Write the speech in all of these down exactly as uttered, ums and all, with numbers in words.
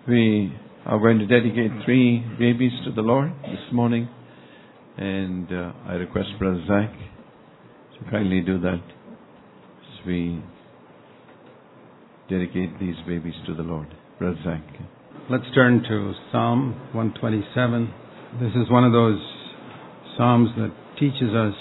We are going to dedicate three babies to the Lord this morning, and uh, I request Brother Zach to kindly do that as we dedicate these babies to the Lord. Brother Zach. Let's turn to Psalm one twenty-seven. This is one of those Psalms that teaches us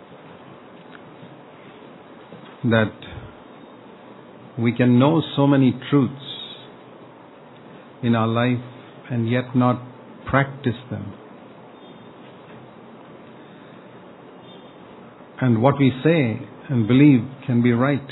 that we can know so many truths in our life and yet not practice them. And what we say and believe can be right.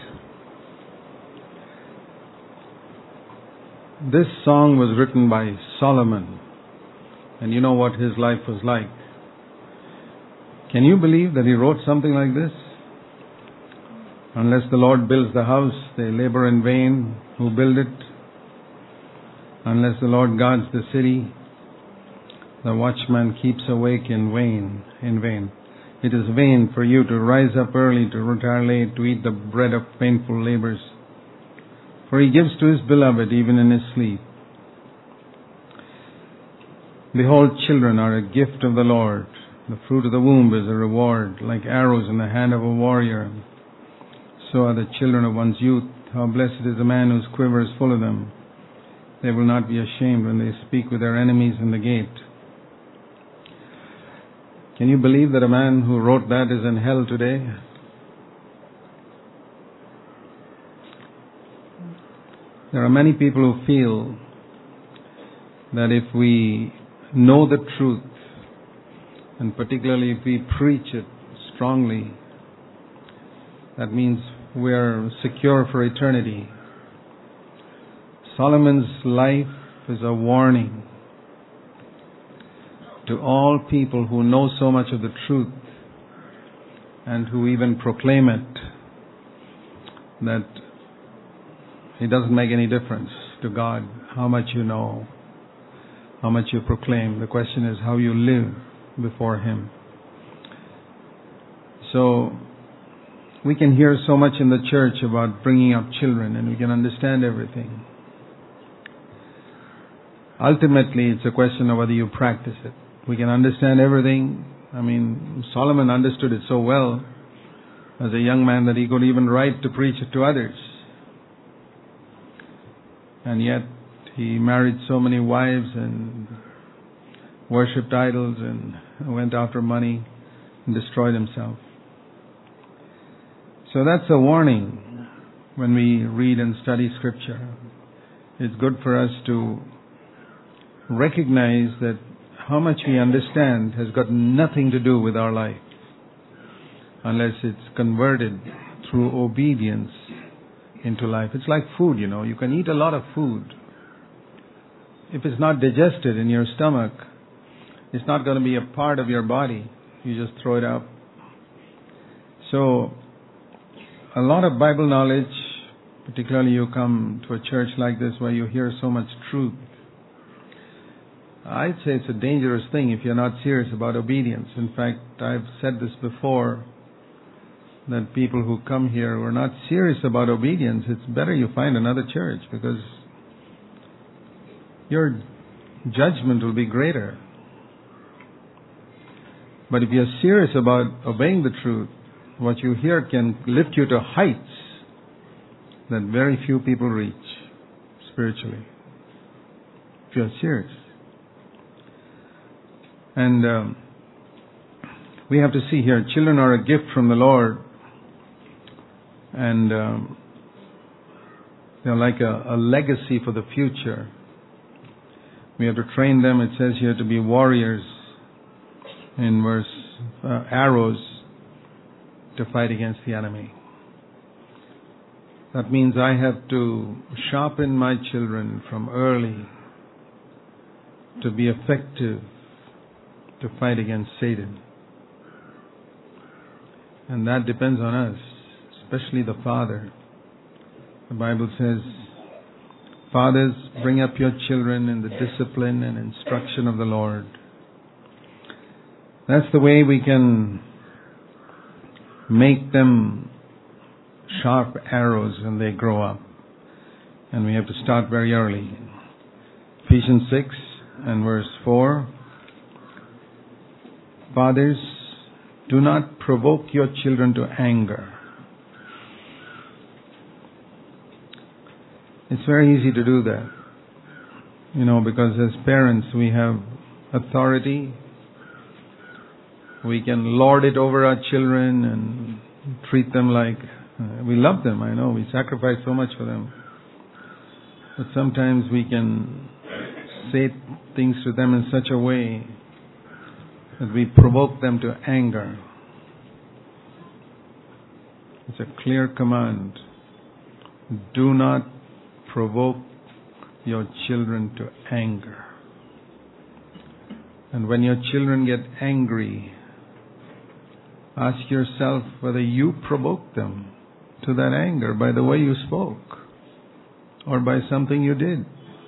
This song was written by Solomon, and you know what his life was like. Can you believe that he wrote something like this? Unless the Lord builds the house, they labor in vain who build it. Unless the Lord guards the city, the watchman keeps awake in vain. In vain. It is vain for you to rise up early, to retire late, to eat the bread of painful labors. For he gives to his beloved even in his sleep. Behold, children are a gift of the Lord. The fruit of the womb is a reward, like arrows in the hand of a warrior. So are the children of one's youth. How blessed is the man whose quiver is full of them. They will not be ashamed when they speak with their enemies in the gate. Can you believe that a man who wrote that is in hell today? There are many people who feel that if we know the truth, and particularly if we preach it strongly, that means we are secure for eternity. Solomon's life is a warning to all people who know so much of the truth and who even proclaim it, that it doesn't make any difference to God how much you know, how much you proclaim. The question is how you live before Him. So, we can hear so much in the church about bringing up children, and we can understand everything. Ultimately, it's a question of whether you practice it. We can understand everything. I mean, Solomon understood it so well as a young man that he could even write to preach it to others. And yet, he married so many wives and worshipped idols and went after money and destroyed himself. So that's a warning when we read and study Scripture. It's good for us to recognize that how much we understand has got nothing to do with our life unless it's converted through obedience into life. It's like food, you know. You can eat a lot of food. If it's not digested in your stomach, it's not going to be a part of your body. You just throw it out. So, a lot of Bible knowledge, particularly you come to a church like this where you hear so much truth, I'd say it's a dangerous thing if you're not serious about obedience. In fact, I've said this before, that people who come here who are not serious about obedience, it's better you find another church because your judgment will be greater. But if you're serious about obeying the truth, what you hear can lift you to heights that very few people reach spiritually. If you're serious. And um, we have to see here, children are a gift from the Lord, and um, they're like a, a legacy for the future. We have to train them, it says here, to be warriors in verse uh, arrows to fight against the enemy. That means I have to sharpen my children from early to be effective to fight against Satan. And that depends on us, especially the father. The Bible says, fathers, bring up your children in the discipline and instruction of the Lord. That's the way we can make them sharp arrows when they grow up. And we have to start very early. Ephesians six and verse four. Fathers, do not provoke your children to anger. It's very easy to do that. You know, because as parents we have authority. We can lord it over our children and treat them like, uh, we love them, I know, we sacrifice so much for them. But sometimes we can say things to them in such a way that we provoke them to anger. It's a clear command. Do not provoke your children to anger. And when your children get angry, ask yourself whether you provoked them to that anger by the way you spoke or by something you did.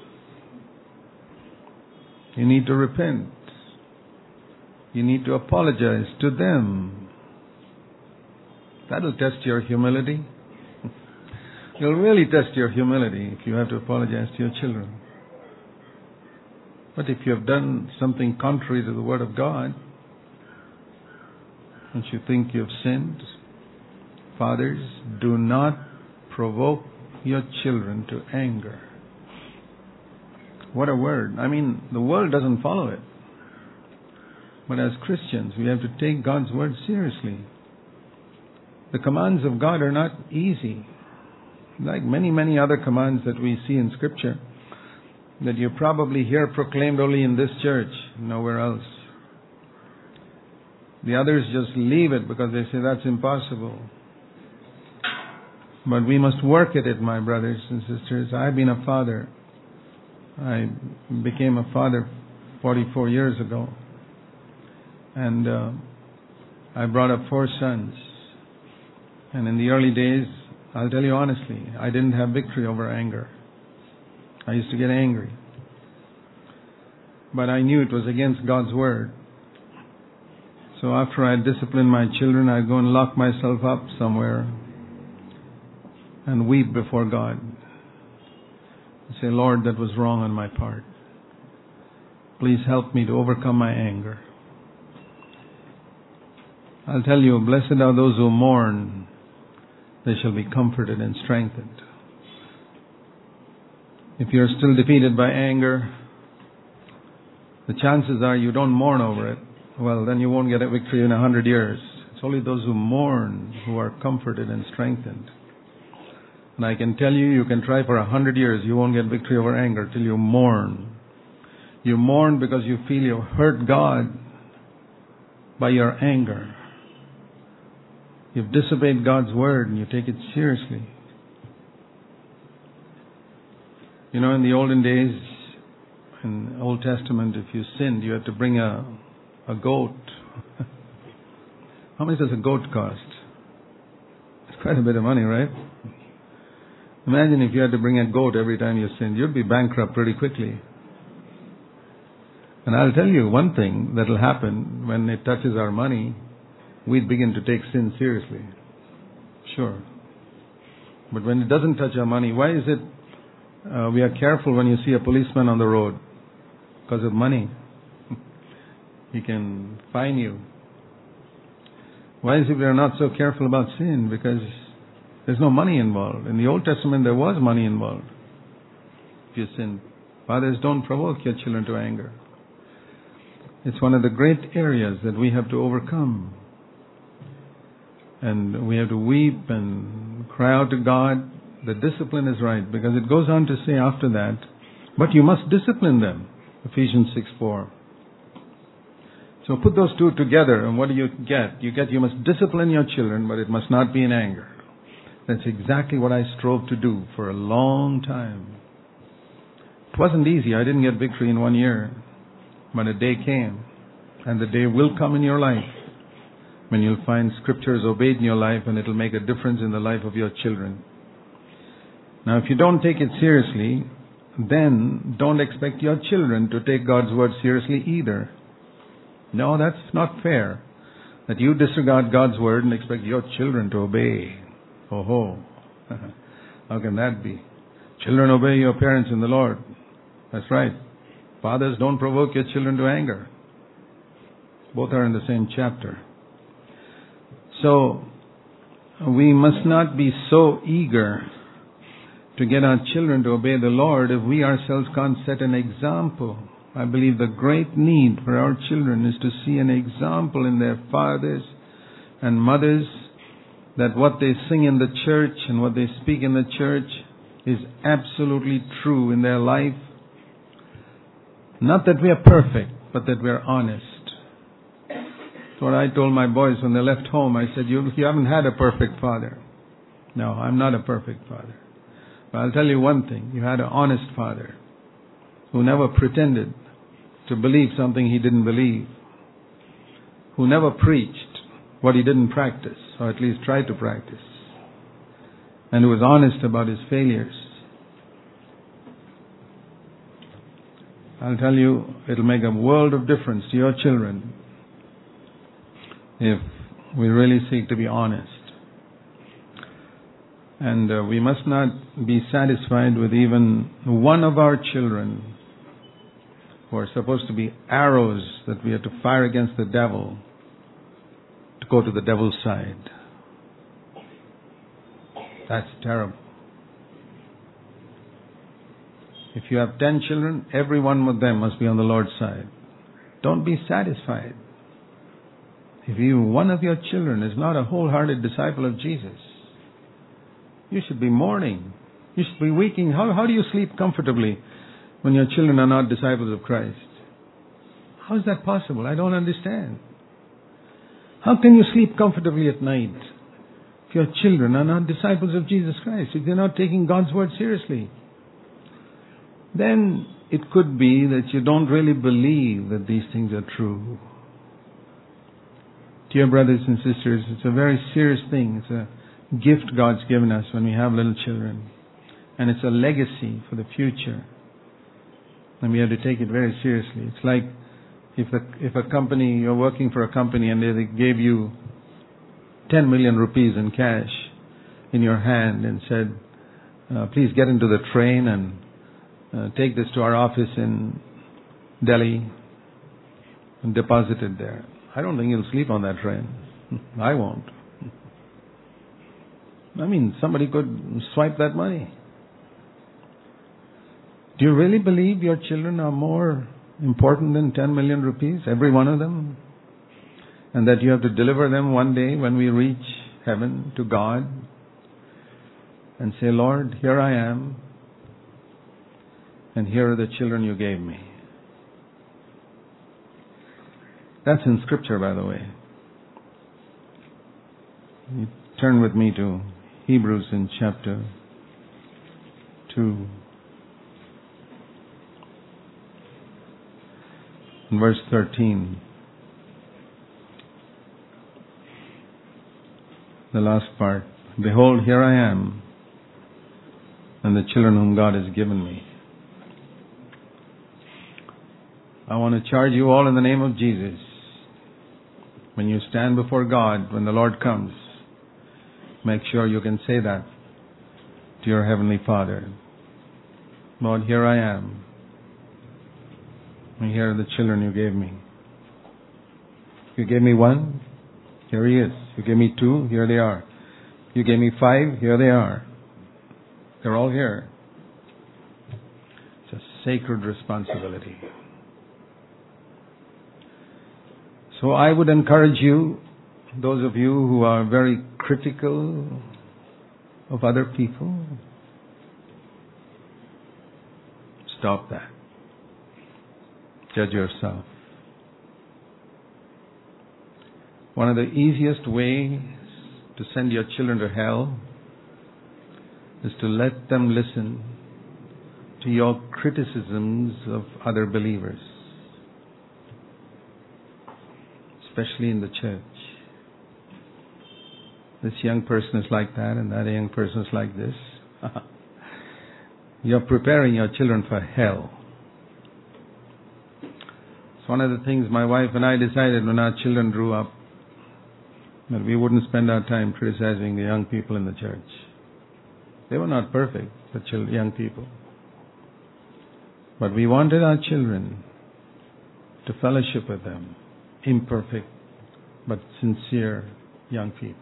You need to repent. You need to apologize to them. That'll test your humility. It'll really test your humility if you have to apologize to your children. But if you have done something contrary to the Word of God, and you think you have sinned, fathers, do not provoke your children to anger. What a word. I mean, the world doesn't follow it. But as Christians, we have to take God's Word seriously. The commands of God are not easy. Like many, many other commands that we see in Scripture, that you probably hear proclaimed only in this church, nowhere else. The others just leave it because they say that's impossible. But we must work at it, my brothers and sisters. I've been a father. I became a father forty-four years ago. And uh, I brought up four sons. And in the early days, I'll tell you honestly, I didn't have victory over anger. I used to get angry. But I knew it was against God's Word. So after I disciplined my children, I'd go and lock myself up somewhere and weep before God. And say, Lord, that was wrong on my part. Please help me to overcome my anger. I'll tell you, blessed are those who mourn. They shall be comforted and strengthened. If you're still defeated by anger, the chances are you don't mourn over it. Well, then you won't get a victory in a hundred years. It's only those who mourn who are comforted and strengthened. And I can tell you, you can try for a hundred years, you won't get victory over anger till you mourn. You mourn because you feel you hurt God by your anger. You've disobeyed God's Word and you take it seriously. You know, in the olden days, in the Old Testament, if you sinned, you had to bring a, a goat. How much does a goat cost? It's quite a bit of money, right? Imagine if you had to bring a goat every time you sinned. You'd be bankrupt pretty quickly. And I'll tell you one thing that will happen when it touches our money, we'd begin to take sin seriously. Sure. But when it doesn't touch our money, why is it uh, we are careful when you see a policeman on the road? Because of money. He can fine you. Why is it we are not so careful about sin? Because there's no money involved. In the Old Testament, there was money involved. If you sin, fathers, don't provoke your children to anger. It's one of the great areas that we have to overcome. And we have to weep and cry out to God. The discipline is right, because it goes on to say after that, but you must discipline them. Ephesians six four. So put those two together, and what do you get? You get you must discipline your children, but it must not be in anger. That's exactly what I strove to do for a long time. It wasn't easy. I didn't get victory in one year. But a day came, and the day will come in your life when you'll find Scriptures obeyed in your life, and it'll make a difference in the life of your children. Now, if you don't take it seriously, then don't expect your children to take God's Word seriously either. No, that's not fair. That you disregard God's Word and expect your children to obey. Oh ho. How can that be? Children, obey your parents in the Lord. That's right. Fathers, don't provoke your children to anger. Both are in the same chapter. So, we must not be so eager to get our children to obey the Lord if we ourselves can't set an example. I believe the great need for our children is to see an example in their fathers and mothers, that what they sing in the church and what they speak in the church is absolutely true in their life. Not that we are perfect, but that we are honest. That's what I told my boys when they left home. I said, you, you haven't had a perfect father. No, I'm not a perfect father. But I'll tell you one thing. You had an honest father who never pretended to believe something he didn't believe, who never preached what he didn't practice, or at least tried to practice, and who was honest about his failures. I'll tell you, it'll make a world of difference to your children if we really seek to be honest. And uh, we must not be satisfied with even one of our children who are supposed to be arrows that we have to fire against the devil to go to the devil's side. That's terrible. If you have ten children, every one of them must be on the Lord's side. Don't be satisfied. If you, one of your children is not a wholehearted disciple of Jesus, you should be mourning. You should be weeping. How, how do you sleep comfortably when your children are not disciples of Christ? How is that possible? I don't understand. How can you sleep comfortably at night if your children are not disciples of Jesus Christ, if they're not taking God's word seriously? Then it could be that you don't really believe that these things are true. Dear brothers and sisters, it's a very serious thing. It's a gift God's given us when we have little children. And it's a legacy for the future. And we have to take it very seriously. It's like if a, if a company, you're working for a company and they gave you ten million rupees in cash in your hand and said, uh, please get into the train and uh, take this to our office in Delhi and deposit it there. I don't think you'll sleep on that train. I won't. I mean, somebody could swipe that money. Do you really believe your children are more important than ten million rupees, every one of them? And that you have to deliver them one day when we reach heaven to God and say, Lord, here I am, and here are the children you gave me. That's in Scripture, by the way. You turn with me to Hebrews in chapter two. In verse thirteen. The last part. Behold, here I am, and the children whom God has given me. I want to charge you all in the name of Jesus. When you stand before God, when the Lord comes, make sure you can say that to your Heavenly Father. Lord, here I am. And here are the children you gave me. You gave me one, here he is. You gave me two, here they are. You gave me five, here they are. They're all here. It's a sacred responsibility. So I would encourage you, those of you who are very critical of other people, stop that. Judge yourself. One of the easiest ways to send your children to hell is to let them listen to your criticisms of other believers, especially in the church. This young person is like that and that young person is like this. You're preparing your children for hell. It's one of the things my wife and I decided when our children grew up, that we wouldn't spend our time criticizing the young people in the church. They were not perfect, the young people. But we wanted our children to fellowship with them, imperfect but sincere young people.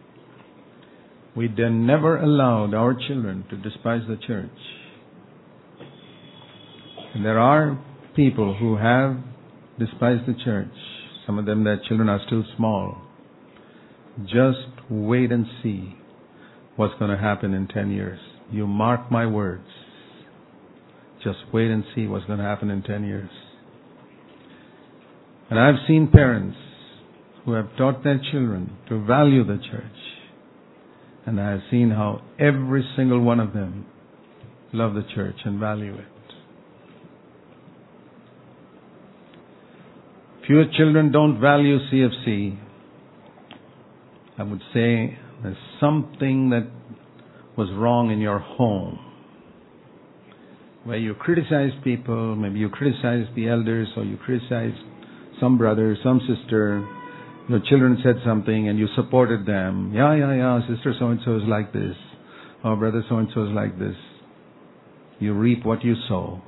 We then never allowed our children to despise the church. And there are people who have despised the church. Some of them, their children are still small. Just wait and see what's going to happen in ten years. You mark my words. Just wait and see what's going to happen in ten years. And I've seen parents who have taught their children to value the church. And I have seen how every single one of them love the church and value it. If your children don't value C F C, I would say there's something that was wrong in your home, where you criticize people, maybe you criticize the elders, or you criticize some brother, some sister. Your children said something and you supported them. Yeah, yeah, yeah, sister so-and-so is like this, or brother so-and-so is like this. You reap what you sow.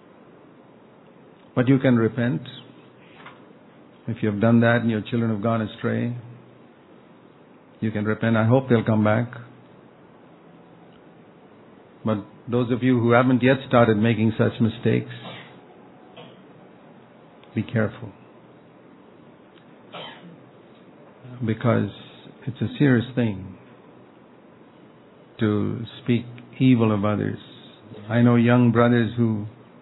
But you can repent. If you have done that and your children have gone astray, you can repent. I hope they'll come back. But those of you who haven't yet started making such mistakes, be careful. Because it's a serious thing to speak evil of others. I know young brothers who,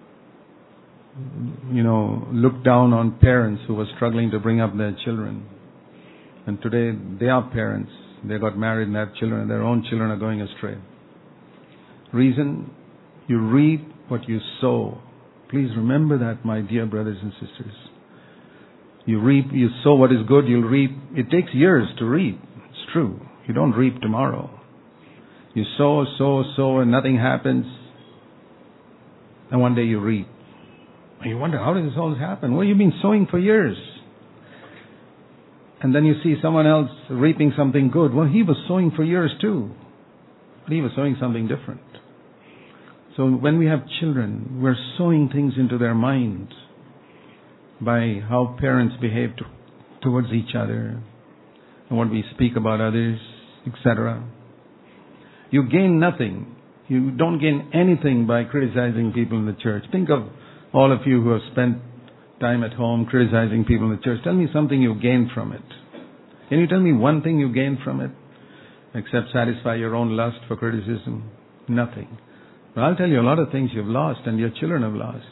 you know, look down on parents who were struggling to bring up their children. And today they are parents. They got married and have children, and their own children are going astray. Reason, you reap what you sow. Please remember that, my dear brothers and sisters. You reap, you sow what is good, you'll reap. It takes years to reap. It's true. You don't reap tomorrow. You sow, sow, sow, and nothing happens. And one day you reap. And you wonder, how did this all happen? Well, you've been sowing for years. And then you see someone else reaping something good. Well, he was sowing for years too. But he was sowing something different. So when we have children, we're sowing things into their minds by how parents behave to, towards each other and what we speak about others, et cetera. You gain nothing. You don't gain anything by criticizing people in the church. Think of all of you who have spent time at home criticizing people in the church. Tell me something you gained from it. Can you tell me one thing you gained from it? Except satisfy your own lust for criticism? Nothing. But I'll tell you a lot of things you've lost and your children have lost.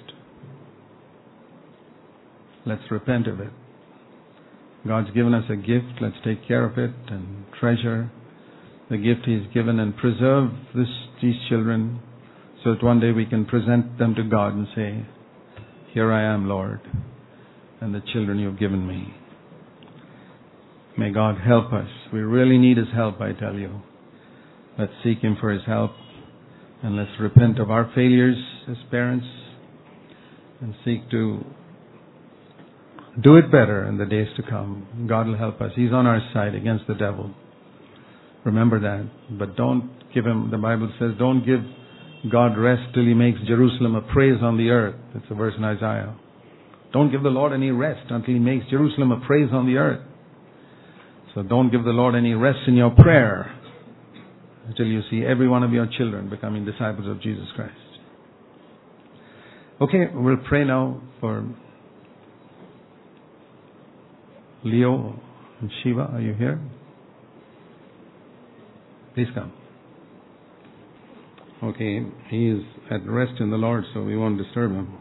Let's repent of it. God's given us a gift. Let's take care of it and treasure the gift He's given and preserve this, these children so that one day we can present them to God and say, here I am, Lord, and the children you've given me. May God help us. We really need His help, I tell you. Let's seek Him for His help, and let's repent of our failures as parents and seek to do it better in the days to come. God will help us. He's on our side against the devil. Remember that. But don't give Him, the Bible says, don't give God rest till He makes Jerusalem a praise on the earth. That's a verse in Isaiah. Don't give the Lord any rest until He makes Jerusalem a praise on the earth. So don't give the Lord any rest in your prayer until you see every one of your children becoming disciples of Jesus Christ. Okay, we'll pray now for Leo and Shiva. Are you here? Please come. Okay, he is at rest in the Lord, so we won't disturb him.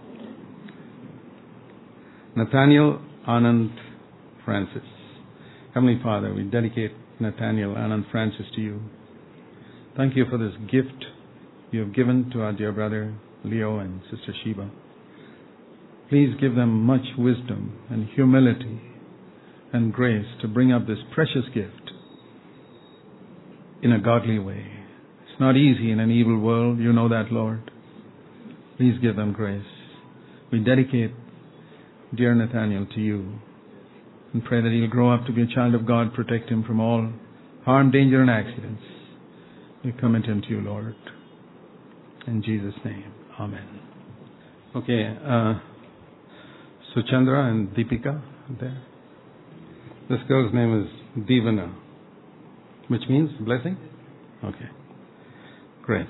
Nathaniel Anand Francis. Heavenly Father, we dedicate Nathaniel Anand Francis to you. Thank you for this gift you have given to our dear brother Leo and Sister Shiva. Please give them much wisdom and humility and grace to bring up this precious gift in a godly way. It's not easy in an evil world. You know that, Lord. Please give them grace. We dedicate dear Nathaniel to you and pray that he'll grow up to be a child of God. Protect him from all harm, danger, and accidents. We commit him to you, Lord. In Jesus' name, amen. Okay, uh, Suchandra and Deepika there. This girl's name is Divana, which means blessing? Okay, great.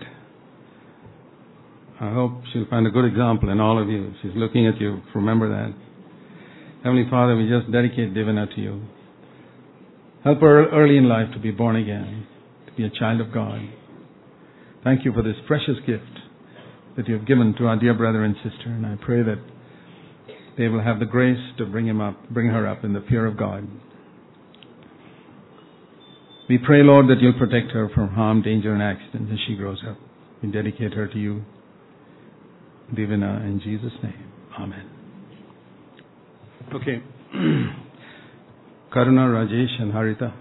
I hope she'll find a good example in all of you. She's looking at you. Remember that. Heavenly Father, we just dedicate Divana to you. Help her early in life to be born again, to be a child of God. Thank you for this precious gift that you have given to our dear brother and sister, and I pray that they will have the grace to bring him up, bring her up in the fear of God. We pray, Lord, that you'll protect her from harm, danger, and accident as she grows up. We dedicate her to you, Divina, in Jesus' name. Amen. Okay. Karuna, Rajesh, and Harita.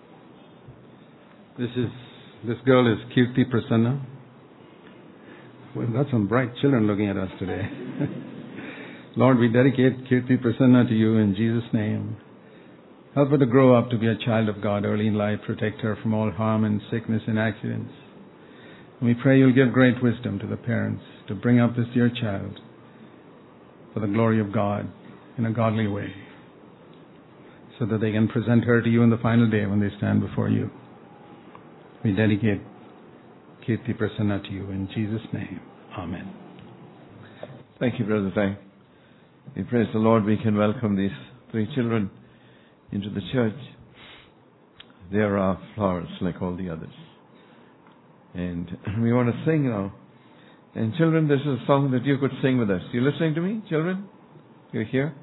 This is this girl is Kirti Prasanna. We've got some bright children looking at us today. Lord, we dedicate Kirti Prasanna to you in Jesus' name. Help her to grow up to be a child of God early in life. Protect her from all harm and sickness and accidents. And we pray you'll give great wisdom to the parents to bring up this dear child for the glory of God in a godly way, so that they can present her to you in the final day when they stand before you. We dedicate Kirti Prasanna to you in Jesus' name. Amen. Thank you, Brother Zhang. We praise the Lord we can welcome these three children into the church. They are our flowers like all the others. And we want to sing now. And children, this is a song that you could sing with us. You listening to me, children? You're here?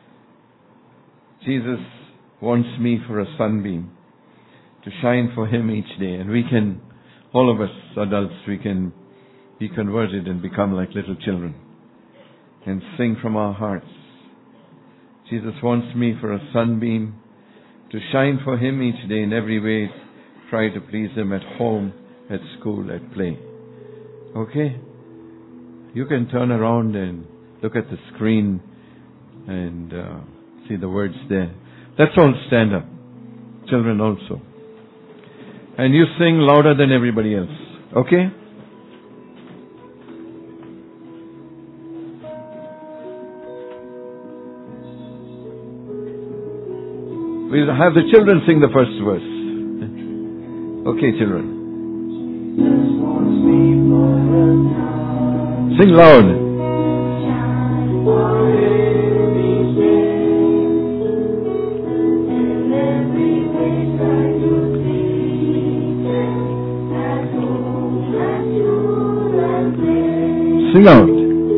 Jesus wants me for a sunbeam to shine for him each day. And we can, all of us adults, we can be converted and become like little children and sing from our hearts. Jesus wants me for a sunbeam to shine for him each day in every way. Try to please him at home, at school, at play. Okay? You can turn around and look at the screen and uh, see the words there. Let's all stand up. Children also. And you sing louder than everybody else. Okay? We'll have the children sing the first verse. Okay, children. Sing loud. Sing out.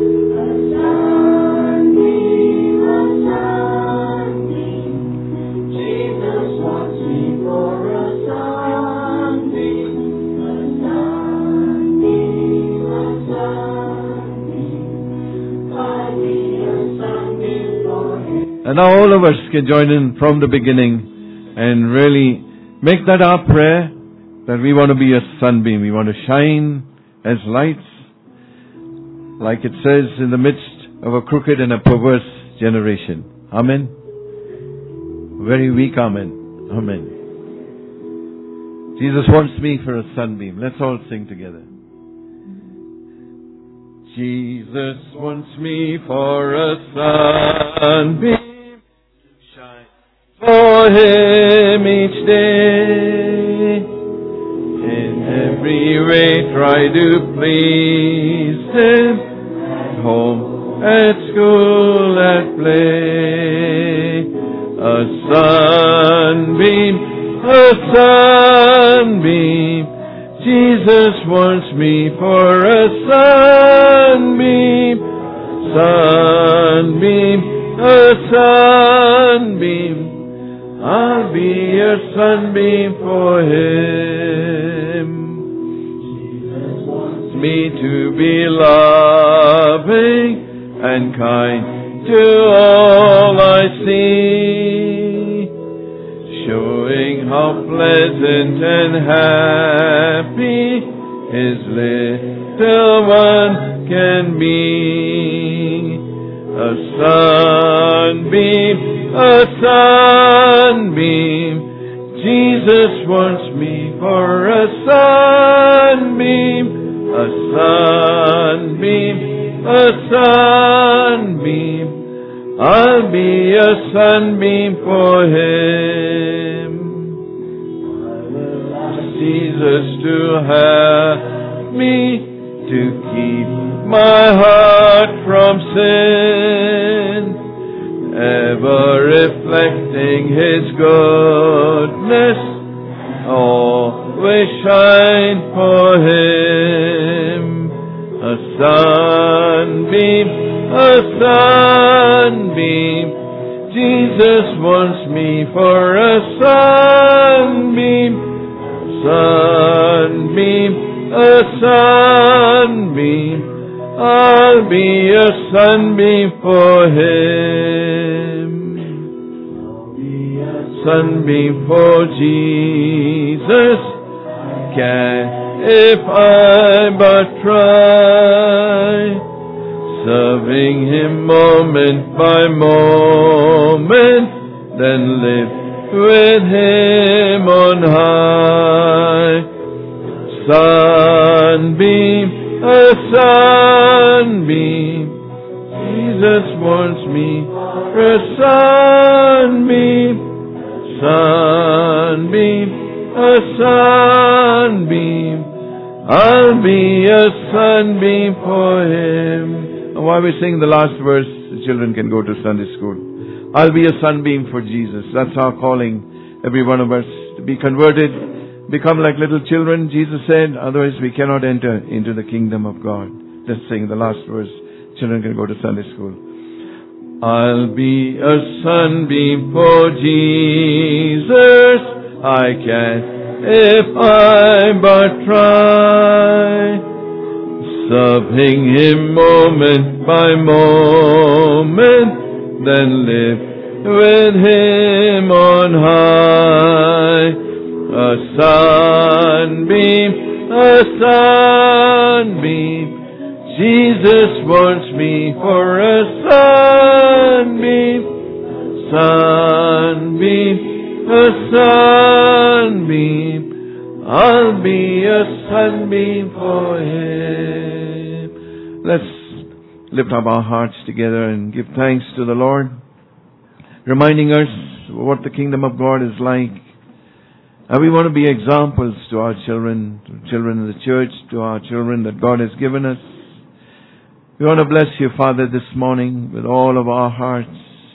And now all of us can join in from the beginning and really make that our prayer, that we want to be a sunbeam. We want to shine as lights, like it says, in the midst of a crooked and a perverse generation. Amen. Very weak amen. Amen. Jesus wants me for a sunbeam. Let's all sing together. Jesus wants me for a sunbeam. For him each day, in every way try to please him, at home, at school, at play. A sunbeam, a sunbeam, Jesus wants me for a sunbeam, sunbeam, a sunbeam. I'll be a sunbeam for him. Jesus wants me to be loving and kind to all I see, showing how pleasant and happy his little one can be. A sunbeam, a sunbeam, Jesus wants me for a sunbeam, a sunbeam, a sunbeam. I'll be a sunbeam for Him. Jesus to help me to keep my heart from sin, ever reflecting His goodness, always shine for Him. A sunbeam, a sunbeam, Jesus wants me for a sunbeam, sunbeam, a sunbeam. I'll be a sunbeam for Him. Sunbeam for Jesus. Can if I but try, serving Him moment by moment, then live with Him on high. Sunbeam, a sunbeam, Jesus wants me for a sunbeam, sunbeam, a sunbeam. I'll be a sunbeam for Him. And while we sing the last verse, the children can go to Sunday school. I'll be a sunbeam for Jesus. That's our calling, every one of us, to be converted, become like little children, Jesus said. Otherwise we cannot enter into the kingdom of God. Let's sing the last verse. Children can go to Sunday school. I'll be a sunbeam for Jesus. I can if I but try, serving Him moment by moment, then live with Him on high. A sunbeam, a sunbeam, Jesus wants me for a sunbeam, sunbeam, a sunbeam. I'll be a sunbeam for Him. Let's lift up our hearts together and give thanks to the Lord, reminding us what the kingdom of God is like. And we want to be examples to our children, to children in the church, to our children that God has given us. We want to bless you, Father, this morning with all of our hearts.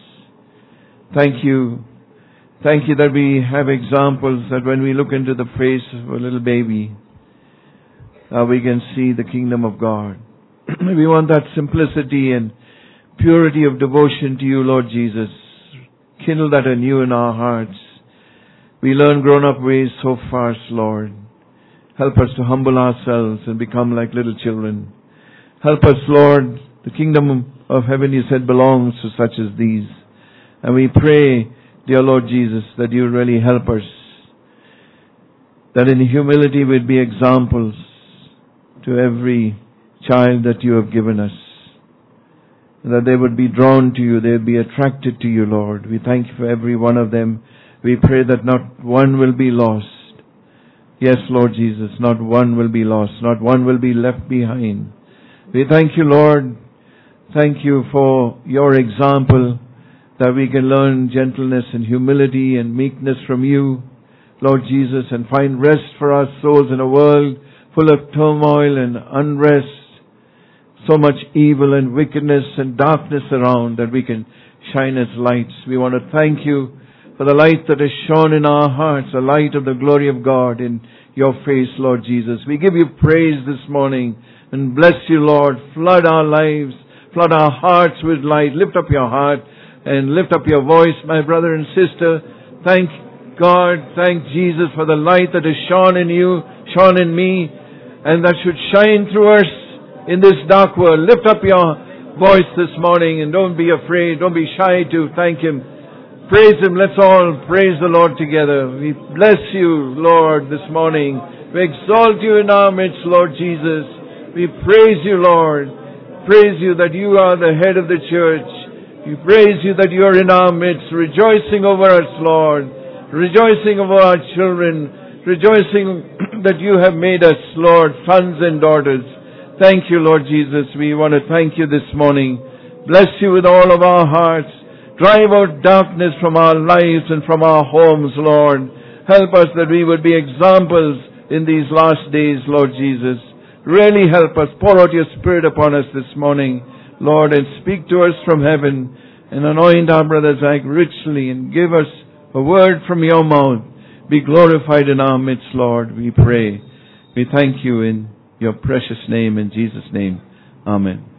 Thank you. Thank you that we have examples, that when we look into the face of a little baby, uh, we can see the kingdom of God. We want that simplicity and purity of devotion to you, Lord Jesus. Kindle that anew in our hearts. We learn grown-up ways so fast, Lord. Help us to humble ourselves and become like little children. Help us, Lord. The kingdom of heaven, you said, belongs to such as these. And we pray, dear Lord Jesus, that you really help us. That in humility we'd be examples to every child that you have given us. And that they would be drawn to you, they would be attracted to you, Lord. We thank you for every one of them. We pray that not one will be lost. Yes, Lord Jesus, not one will be lost. Not one will be left behind. We thank you, Lord. Thank you for your example, that we can learn gentleness and humility and meekness from you, Lord Jesus, and find rest for our souls in a world full of turmoil and unrest, so much evil and wickedness and darkness around, that we can shine as lights. We want to thank you for the light that is shone in our hearts, the light of the glory of God in your face, Lord Jesus. We give you praise this morning and bless you, Lord. Flood our lives, flood our hearts with light. Lift up your heart and lift up your voice, my brother and sister. Thank God, thank Jesus for the light that is shone in you, shone in me, and that should shine through us in this dark world. Lift up your voice this morning and don't be afraid, don't be shy to thank Him. Praise Him. Let's all praise the Lord together. We bless you, Lord, this morning. We exalt you in our midst, Lord Jesus. We praise you, Lord. Praise you that you are the head of the church. We praise you that you are in our midst, rejoicing over us, Lord. Rejoicing over our children. Rejoicing that you have made us, Lord, sons and daughters. Thank you, Lord Jesus. We want to thank you this morning. Bless you with all of our hearts. Drive out darkness from our lives and from our homes, Lord. Help us that we would be examples in these last days, Lord Jesus. Really help us. Pour out your Spirit upon us this morning, Lord, and speak to us from heaven and anoint our brother Zach richly and give us a word from your mouth. Be glorified in our midst, Lord, we pray. We thank you in your precious name, in Jesus' name. Amen.